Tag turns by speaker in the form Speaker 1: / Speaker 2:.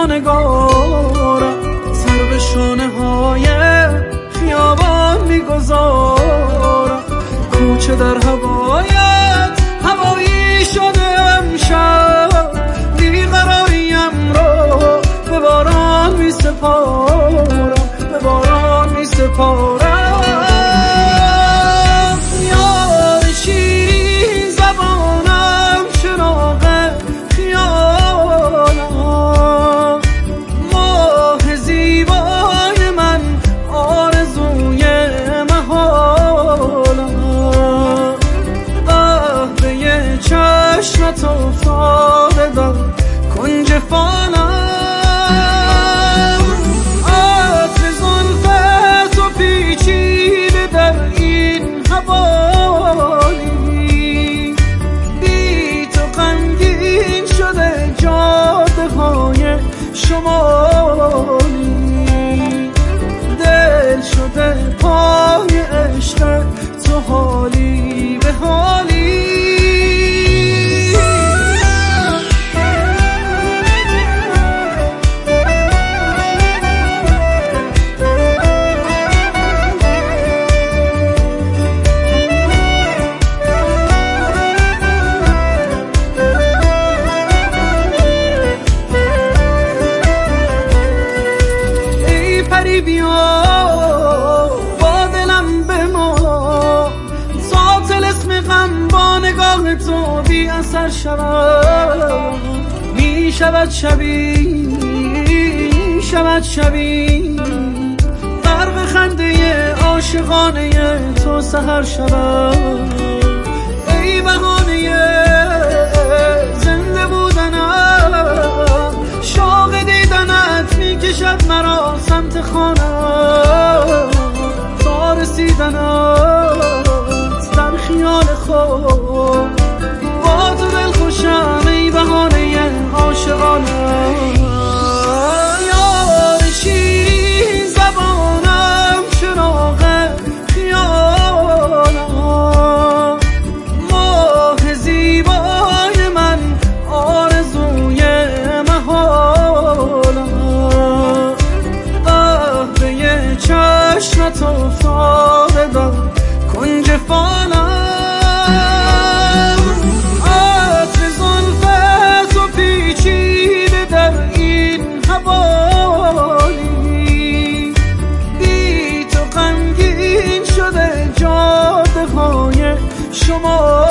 Speaker 1: با نگارم سر به شانه های خیابان میگذارم. کوچه در هوایت هوایی شده امشب، بیقراریم رو به باران میسپارم، به باران میسپارم. چشمت افتاده در کنج فالم، عطر زلفت و پیچیده در این حوالی، بی تو غمگین شده جاده های شمالی، دل شده پای عشق تو حالی به حالی. بیا با دلم بما تا طلسم غم با نگاه تو بی اثر شود، می شود شبی غرق خنده عاشقانه تو سحر شود. ای بهانه زنده بودنم، شوق دیدنت می کشد مرا سمت خانم، تا رسیدنت در خیال خود با تو دل خوشم. ای بهانه عاشقانم، یار شیرین زبانم، چراغ خیالم، ماه زیبای من، آرزوی محالم، قهوه چشمت افتاده در کنج فالم، عطر زلفت و پیچیده در این حوالی، بی تو غمگین شده جاده های شما.